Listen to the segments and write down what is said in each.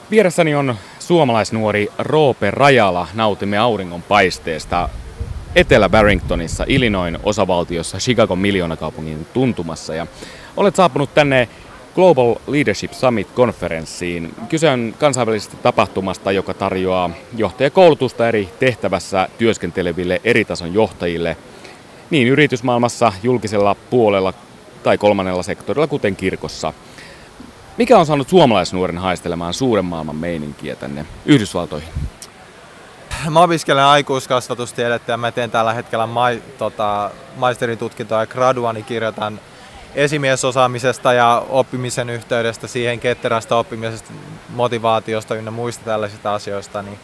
Vieressäni on suomalaisnuori Roope Rajala. Nautimme auringonpaisteesta Etelä-Barringtonissa, Illinoisin osavaltiossa, Chicagon miljoonakaupungin tuntumassa. Ja olet saapunut tänne Global Leadership Summit-konferenssiin. Kyse on kansainvälisestä tapahtumasta, joka tarjoaa johtajakoulutusta eri tehtävässä työskenteleville eri tason johtajille, niin yritysmaailmassa, julkisella puolella tai kolmannella sektorilla, kuten kirkossa. Mikä on saanut suomalaisnuoren haistelemaan suuren maailman meininkiä tänne Yhdysvaltoihin? Mä opiskelen aikuiskasvatustiedettä ja mä teen tällä hetkellä maisterin tutkintoa ja graduani kirjoitan esimiesosaamisesta ja oppimisen yhteydestä siihen ketterästä oppimisesta, motivaatiosta ynnä muista tällaisista asioista. Niin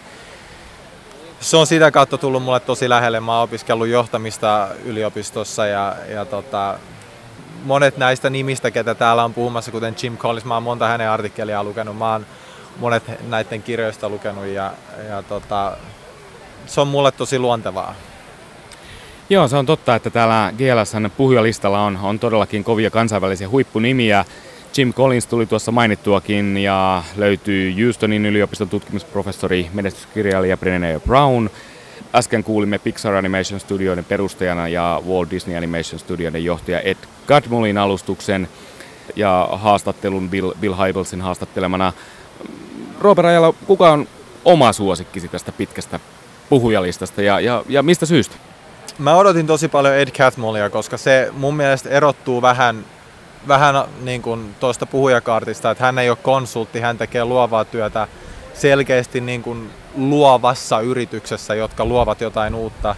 se on sitä kautta tullut mulle tosi lähelle. Mä oon opiskellut johtamista yliopistossa ja monet näistä nimistä, ketä täällä on puhumassa, kuten Jim Collins, mä oon monta hänen artikkeliaan lukenut, mä oon monet näiden kirjoista lukenut ja se on mulle tosi luontevaa. Joo, se on totta, että täällä GLS:n puhujalistalla on todellakin kovia kansainvälisiä huippunimiä. Jim Collins tuli tuossa mainittuakin ja löytyy Houstonin yliopiston tutkimusprofessori, menestyskirjailija Brené Brown. Äsken kuulimme Pixar Animation Studioiden perustajana ja Walt Disney Animation Studioiden johtaja Ed Catmullin alustuksen ja haastattelun Bill Hybelsin haastattelemana. Roope Rajala, kuka on oma suosikkisi tästä pitkästä puhujalistasta ja mistä syystä? Mä odotin tosi paljon Ed Catmullia, koska se mun mielestä erottuu vähän niin kuin tuosta puhujakaartista, että hän ei ole konsultti, hän tekee luovaa työtä selkeästi niin kuin luovassa yrityksessä, jotka luovat jotain uutta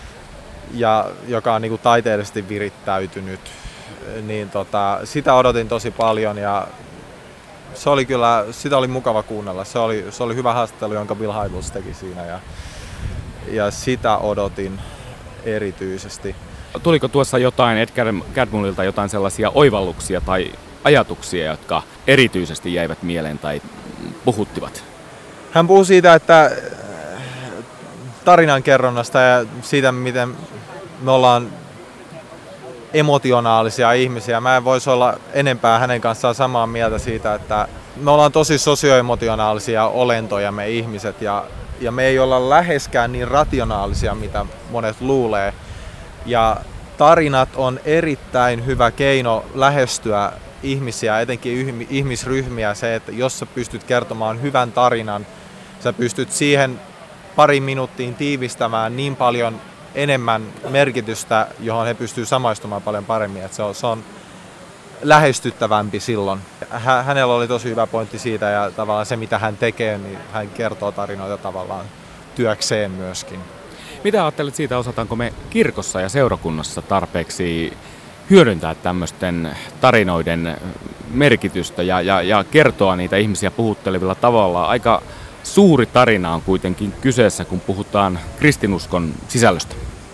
ja joka on niin kuin taiteellisesti virittäytynyt. Niin sitä odotin tosi paljon ja sitä oli mukava kuunnella. Se oli hyvä haastattelu, jonka Bill Hybels teki siinä ja sitä odotin erityisesti. Tuliko tuossa jotain Ed Catmullilta jotain sellaisia oivalluksia tai ajatuksia, jotka erityisesti jäivät mieleen tai puhuttivat? Hän puhui siitä, että tarinankerronnasta ja siitä, miten me ollaan emotionaalisia ihmisiä. Mä en voisi olla enempää hänen kanssaan samaa mieltä siitä, että me ollaan tosi sosioemotionaalisia olentoja me ihmiset ja me ei olla läheskään niin rationaalisia, mitä monet luulee. Ja tarinat on erittäin hyvä keino lähestyä ihmisiä, etenkin ihmisryhmiä. Se, että jos sä pystyt kertomaan hyvän tarinan, sä pystyt siihen pari minuuttiin tiivistämään niin paljon enemmän merkitystä, johon he pystyvät samaistumaan paljon paremmin. Että se on lähestyttävämpi silloin. Hänellä oli tosi hyvä pointti siitä ja tavallaan se, mitä hän tekee, niin hän kertoo tarinoita tavallaan työkseen myöskin. Mitä ajattelet siitä, osataanko me kirkossa ja seurakunnassa tarpeeksi hyödyntää tämmöisten tarinoiden merkitystä ja kertoa niitä ihmisiä puhuttelevilla tavalla? Aika suuri tarina on kuitenkin kyseessä, kun puhutaan kristinuskon sisällöstä.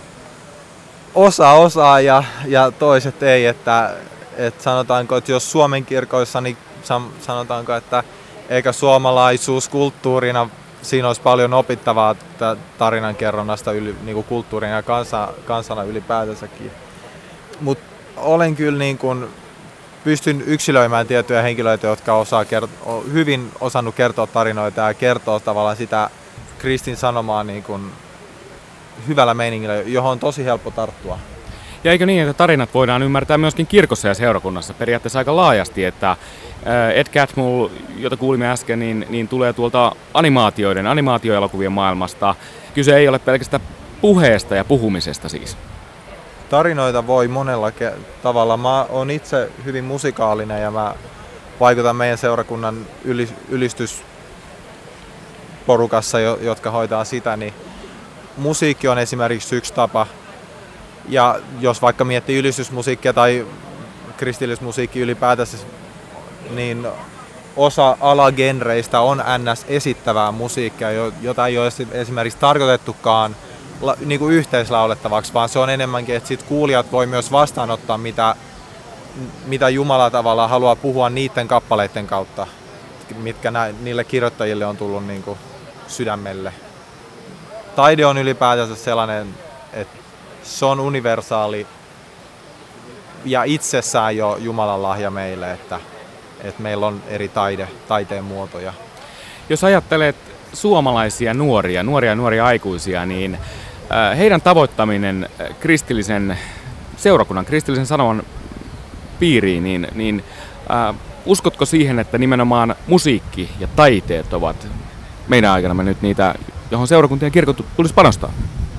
Osa osaa ja toiset ei, että sanotaanko, että jos Suomen kirkoissa, niin sanotaanko, että eikä suomalaisuus kulttuurina, siinä olisi paljon opittavaa tarinankerronnasta niin kuin kulttuurina ja kansana ylipäätänsäkin. Mutta olen kyllä niin kuin, pystyn yksilöimään tiettyjä henkilöitä, jotka hyvin osannut kertoa tarinoita ja kertoo tavallaan sitä Kristin sanomaa niin kuin hyvällä meiningillä, johon on tosi helppo tarttua. Ja eikö niin, että tarinat voidaan ymmärtää myöskin kirkossa ja seurakunnassa periaatteessa aika laajasti, että Ed Catmull, jota kuulimme äsken, niin tulee tuolta animaatioelokuvien maailmasta. Kyse ei ole pelkästään puheesta ja puhumisesta siis. Tarinoita voi monella tavalla. Mä oon itse hyvin musikaalinen ja mä vaikutan meidän seurakunnan ylistysporukassa, jotka hoitaa sitä, niin musiikki on esimerkiksi yksi tapa. Ja jos vaikka miettii ylistysmusiikkia tai kristillismusiikki ylipäätänsä, niin osa alagenreistä on NS-esittävää musiikkia, jota ei ole esimerkiksi tarkoitettukaan niin kuin yhteislaulettavaksi, vaan se on enemmänkin, että sit kuulijat voi myös vastaanottaa, mitä Jumala tavallaan haluaa puhua niiden kappaleiden kautta, mitkä niille kirjoittajille on tullut niin kuin sydämelle. Taide on ylipäätänsä sellainen, että se on universaali ja itsessään jo Jumalan lahja meille, että meillä on eri taiteen muotoja. Jos ajattelet suomalaisia nuoria aikuisia, niin heidän tavoittaminen kristillisen seurakunnan, kristillisen sanoman piiriin, niin uskotko siihen, että nimenomaan musiikki ja taiteet ovat meidän aikana nyt niitä, johon seurakuntien kirkot tulisi panostaa?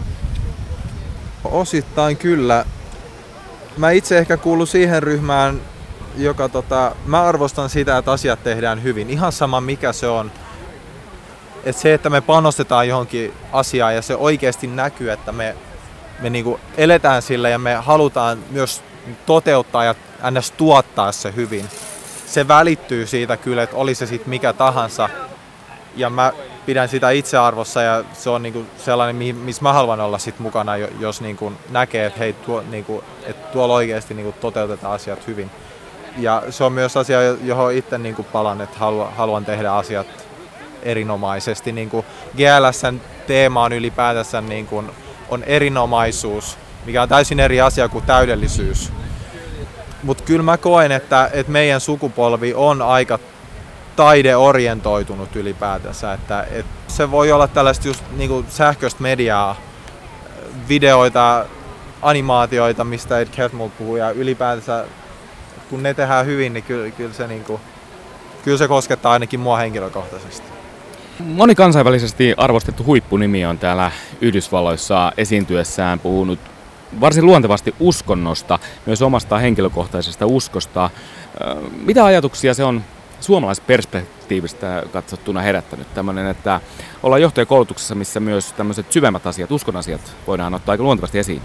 Osittain kyllä. Mä itse ehkä kuulun siihen ryhmään, joka mä arvostan sitä, että asiat tehdään hyvin. Ihan sama mikä se on. Että se, että me panostetaan johonkin asiaan ja se oikeasti näkyy, että me niinku eletään sillä ja me halutaan myös toteuttaa ja ns. Tuottaa se hyvin. Se välittyy siitä kyllä, että oli se sitten mikä tahansa. Ja mä pidän sitä itsearvossa ja se on niinku sellainen, missä mä haluan olla sit mukana, jos niinku näkee, että hei, että tuolla oikeasti niinku toteutetaan asiat hyvin. Ja se on myös asia, johon itse niinku palan, että haluan tehdä asiat erinomaisesti. Niinku GLS:n teema on ylipäätänsä niinku, on erinomaisuus, mikä on täysin eri asia kuin täydellisyys. Mutta kyllä mä koen, että meidän sukupolvi on aika taideorientoitunut ylipäätänsä. Että se voi olla tällaista just niinku sähköistä mediaa, videoita, animaatioita, mistä Ed Catmull puhuu, ja ylipäätänsä kun ne tehdään hyvin, niin kyllä se koskettaa ainakin mua henkilökohtaisesti. Moni kansainvälisesti arvostettu huippunimi on täällä Yhdysvalloissa esiintyessään puhunut varsin luontevasti uskonnosta, myös omasta henkilökohtaisesta uskosta. Mitä ajatuksia se on suomalaisperspektiivistä katsottuna herättänyt? Tämmöinen, että ollaan johtajakoulutuksessa, missä myös tämmöiset syvemmät asiat, uskonasiat voidaan ottaa aika luontevasti esiin.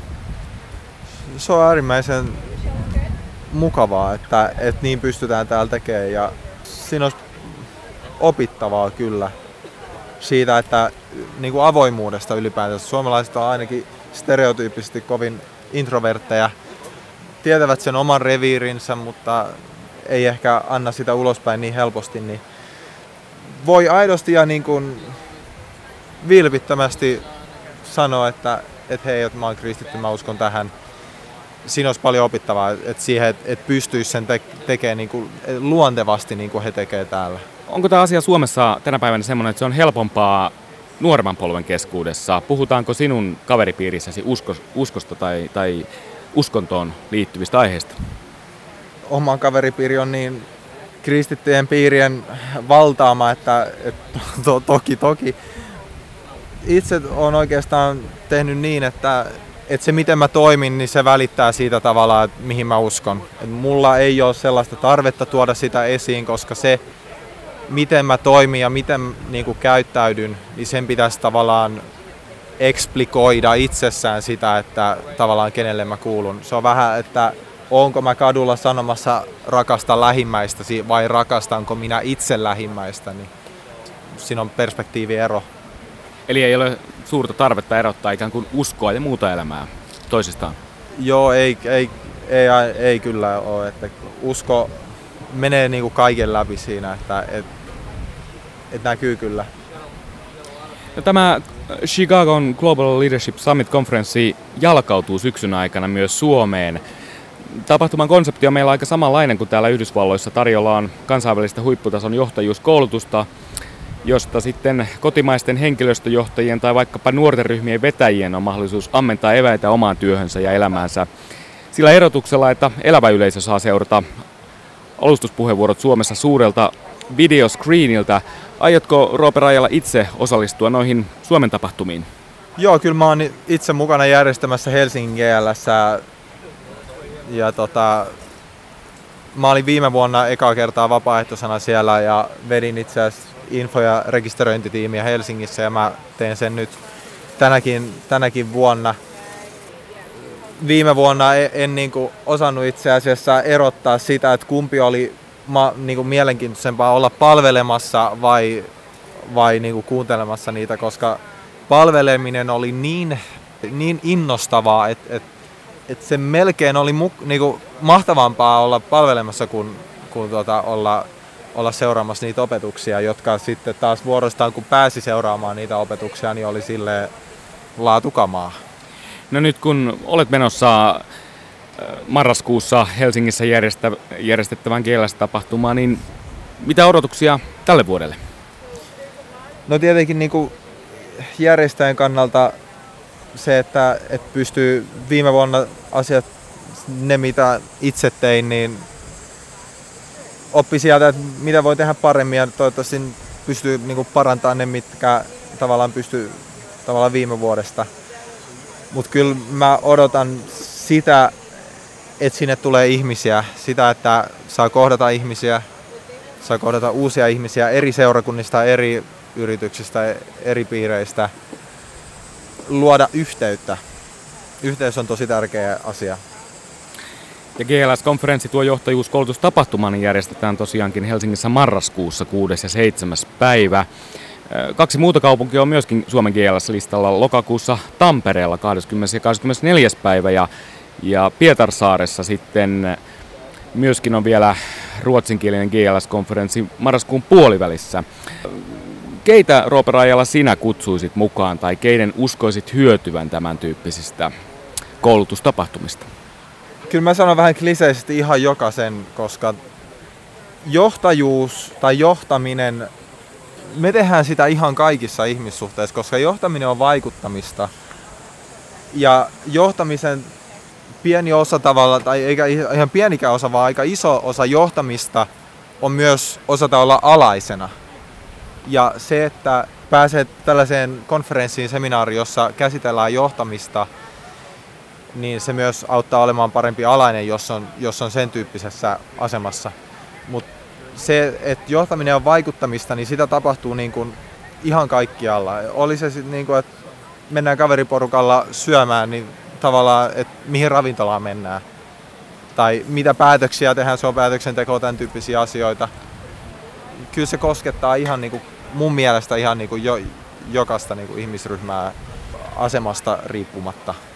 Se on äärimmäisen mukavaa, että niin pystytään täällä tekemään, ja siinä on opittavaa kyllä siitä, että niin kuin avoimuudesta ylipäätään. Suomalaiset on ainakin stereotyyppisesti kovin introvertteja, tietävät sen oman reviirinsä, mutta ei ehkä anna sitä ulospäin niin helposti, niin voi aidosti ja niin kuin vilpittömästi sanoa, että hei, että mä oon kristitty, mä uskon tähän. Siinä olisi paljon opittavaa, että siihen, että pystyisi sen tekemään niin kuin luontevasti niin kuin he tekevät täällä. Onko tämä asia Suomessa tänä päivänä semmoinen, että se on helpompaa nuoremman polven keskuudessa? Puhutaanko sinun kaveripiirissäsi uskosta tai uskontoon liittyvistä aiheista? Oma kaveripiiri on niin kristittyjen piirien valtaama, että toki. Itse olen oikeastaan tehnyt niin, että se miten mä toimin, niin se välittää siitä tavallaan, että mihin mä uskon. Et mulla ei ole sellaista tarvetta tuoda sitä esiin, koska se, miten mä toimin ja miten niin kuin käyttäydyn, niin sen pitäisi tavallaan eksplikoida itsessään sitä, että tavallaan kenelle mä kuulun. Se on vähän, että onko mä kadulla sanomassa rakasta lähimmäistäsi vai rakastanko minä itse lähimmäistä, niin siinä on perspektiiviero. Eli ei ole suurta tarvetta erottaa ikään kuin uskoa ja muuta elämää toisistaan? Joo, ei kyllä ole. Että usko menee niin kuin kaiken läpi siinä, että näkyy kyllä. Ja tämä Chicagon Global Leadership Summit-konferenssi jalkautuu syksyn aikana myös Suomeen. Tapahtuman konsepti on meillä aika samanlainen kuin täällä Yhdysvalloissa. Tarjolla on kansainvälistä huipputason johtajuuskoulutusta, josta sitten kotimaisten henkilöstöjohtajien tai vaikkapa nuorten ryhmien vetäjien on mahdollisuus ammentaa eväitä omaan työhönsä ja elämäänsä. Sillä erotuksella, että elävä yleisö saa seurata alustuspuheenvuorot Suomessa suurelta videoscreeniltä. Aiotko Roope Rajala itse osallistua noihin Suomen tapahtumiin? Joo, kyllä mä oon itse mukana järjestämässä Helsingin GL:ssä. Ja mä olin viime vuonna ekaa kertaa vapaaehtoisena siellä ja vedin itse asiassa info- ja rekisteröintitiimiä Helsingissä, ja mä teen sen nyt tänäkin vuonna. Viime vuonna en osannut itse asiassa erottaa sitä, että kumpi oli mielenkiintoisempaa olla palvelemassa vai kuuntelemassa niitä, koska palveleminen oli niin innostavaa, että se melkein oli mahtavampaa olla palvelemassa kuin olla seuraamassa niitä opetuksia, jotka sitten taas vuorostaan, kun pääsi seuraamaan niitä opetuksia, niin oli silleen laatukamaa. No nyt kun olet menossa marraskuussa Helsingissä järjestettävän GLS-tapahtumaan, niin mitä odotuksia tälle vuodelle? No tietenkin niin kuin järjestäjän kannalta se, että pystyy viime vuonna asiat, ne mitä itse tein, niin oppi sieltä, että mitä voi tehdä paremmin ja toivottavasti pystyy niin kuin parantamaan ne, mitkä tavallaan pystyy tavallaan viime vuodesta. Mutta kyllä mä odotan sitä, että sinne tulee ihmisiä, sitä, että saa kohdata ihmisiä, saa kohdata uusia ihmisiä eri seurakunnista, eri yrityksistä, eri piireistä, luoda yhteyttä. Yhteys on tosi tärkeä asia. Ja GLS-konferenssi tuo johtajuuskoulutustapahtuman järjestetään tosiaankin Helsingissä marraskuussa 6. ja 7. päivä. 2 muuta kaupunkia on myöskin Suomen GLS-listalla lokakuussa Tampereella 20. ja 24. päivä ja Pietarsaaressa sitten myöskin on vielä ruotsinkielinen GLS-konferenssi marraskuun puolivälissä. Keitä, Roope Rajala, sinä kutsuisit mukaan tai keiden uskoisit hyötyvän tämän tyyppisistä koulutustapahtumista? Kyllä mä sanon vähän kliseisesti ihan jokaisen, koska johtajuus tai johtaminen, me tehdään sitä ihan kaikissa ihmissuhteissa, koska johtaminen on vaikuttamista. Ja johtamisen pieni osa tavalla, tai eikä ihan pienikään osa, vaan aika iso osa johtamista on myös osata olla alaisena. Ja se, että pääsee tällaiseen konferenssiin, seminaariin, jossa käsitellään johtamista, niin se myös auttaa olemaan parempi alainen, jos on sen tyyppisessä asemassa. Mutta se, että johtaminen on vaikuttamista, niin sitä tapahtuu niin kuin ihan kaikkialla. Oli se sitten niin kuin, että mennään kaveriporukalla syömään, niin tavallaan, että mihin ravintolaan mennään. Tai mitä päätöksiä tehdään, se on päätöksentekoa, tämän tyyppisiä asioita. Kyllä se koskettaa ihan niin kuin, mun mielestä ihan niin kuin jokaista niin kuin ihmisryhmää asemasta riippumatta.